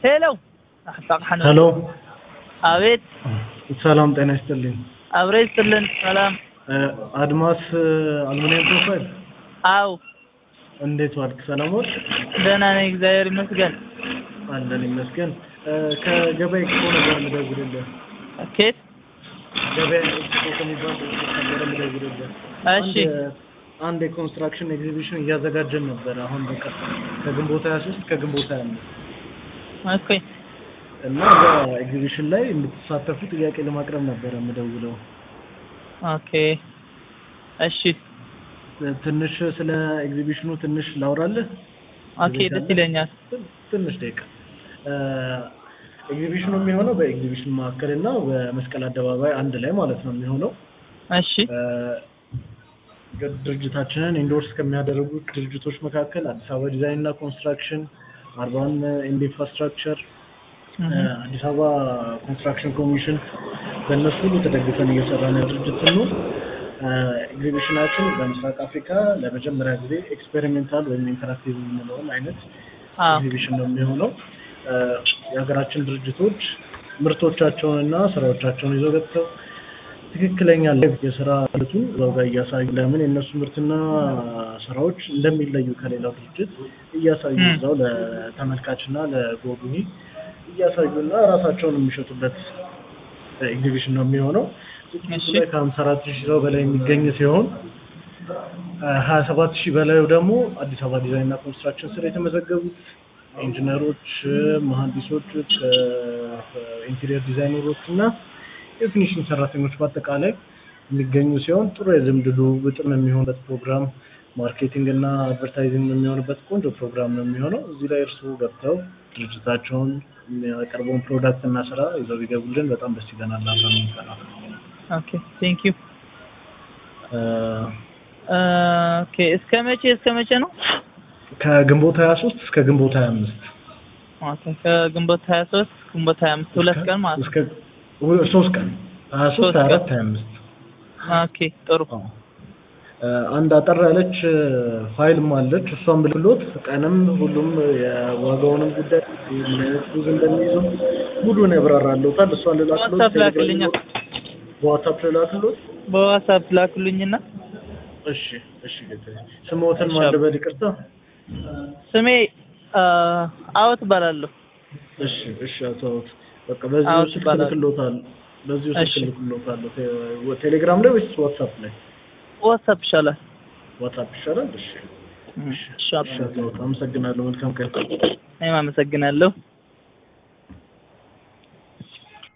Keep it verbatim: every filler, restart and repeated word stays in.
ሄሎ ሄሎ አቤት ሰላም ጤና ይስጥልኝ አብሬ ይስጥልን ሰላም አድማስ አልሙኒየም ፕሮፋይል አው እንዴት ዋልክ ሰላም ዋልክ ደህና ነኝ እግዚአብሔር ይመስገን አለን ይመስገን ከገበያ ኤክስፖ ነበር የምደውልልህ ኬት ገበያ ኤክስፖ ከሚባል ነበር የምደውልልህ እሺ አንድ የኮንስትራክሽን ኤግዚቢሽን እያዘጋጀን ነበር አሁን በቃ ከግንቦት ሃያ ሶስት ከግንቦት ሃያ አምስት ኦኬ እና ኤግዚቢሽን ላይ እንድትሳተፉ ጥያቄ ለማቅረብ ነበር የምደውለው ኦኬ እሺ ትንሽ ስለ ኤግዚቢሽኑ ትንሽ ላውራለህ ኦኬ ደስ ይለኛል ትንሽ ደቂቃ ኤግዚቢሽኑ የሚሆነው በኤግዚቢሽን ማዕከልና በመስቀል አደባባይ አንድ ላይ ማለት ነው የሚሆነው እሺ ድርጅታችንን ኢንዶርስ ከሚያደርጉት ድርጅቶች መካከል አዲስ አበባ ዲዛይን እና ኮንስትራክሽን አርባን ኢንፍራስትራክቸር አዲስ አበባ ኮንስትራክሽን ኮሚሽን በእነሱ ሁሉ ተደግፈን እየሰራን ድርጅት ነው ኤግዚቢሽናችን በምስራቅ አፍሪካ ለመጀመሪያ ጊዜ ኤክስፔሪሜንታል ወይም ኢንተራክቲቭ የምንለው አይነት ኤግዚቢሽን ነው የሚሆነው የሀገራችን ድርጅቶች ምርቶቻቸውንና ስራዎቻቸውን ይዘው ገብተው ትክክለኛ የስራ ልቱን እዛው ጋር እያሳዩ ለምን የነሱ ምርትና ስራዎች እንደሚለዩ ከሌላው ድርጅት እያሳዩ እዛው ለተመልካችና ለጎብኚ እያሳዩና ራሳቸውን የሚሸጡበት ኤግዚቢሽን ነው የሚሆነው እሺ ከሃምሳ አራት ሺህ ሰው በላይ የሚገኝ ሲሆን ሃያ ሰባት ሺህ በላይ ደግሞ አዲስ አበባ ዲዛይን እና ኮንስትራክሽን ስር የተመዘገቡት ኢንጂነሮች መሐንዲሶች ኢንቴሪየር ዲዛይነሮች እና የፊኒሽንግ ሰራተኞች በአጠቃላይ የሚገኙ ሲሆን ጥሩ የልምድ ልውውጥም የሚሆንበት ፕሮግራም ማርኬቲንግ እና አድቨርታይዚንግ የሚሆንበት ቆንጆ ፕሮግራም ነው የሚሆነው እዚህ ላይ እርስዎ ገብተው ድርጅታቸውን የሚያቀርበውን ፕሮዳክት እና ስራ ይዘው ቢገቡልን በጣም ደስ ይለናል አብረን እንሰራለን ኦኬ ቴንክ ዩ ኦኬ እስከ መቼ እስከ መቼ ነው ከግንቦት ሃያ ሶስት እስከ ግንቦት ሃያ አምስት ኦኬ ከግንቦት ሃያ ሶስት ግንቦት ሃያ አምስት ሁለት ቀን ማለት እስከ ሶስት ቀን ሃያ ሶስት ሃያ አራት ሃያ አምስት ኦኬ ጥሩ አንድ አጠር ያለች ፋይልም አለች እሷን ብልሎት ቀንም ሁሉም የዋጋውንም ጉዳይ ምን አይነት ብዙ እንደሚይዘው ሙሉን ያብራራለውታል እሷን ልላክሎት ዋትስአፕ ላክልኛ በዋትስአፕ ልላክሎት በዋትስአፕ ላክልኝና እሺ እሺ ጌታዬ ስሞትን ማለበል ይቅርታ ስሜ አውት ባላለሁ እሺ እሺ አውት በቃ በዚህ ስልክ ልክሎታል በዚህ ስልክ ልክሎታል ቴሌግራም ላይ ወይስ ዋትስአፕ ላይ ዋትስአፕ ይሻላል ዋትስአፕ ይሻላል እሺ እሺ አመሰግናለሁ መልካም ቀን እኔም አመሰግናለሁ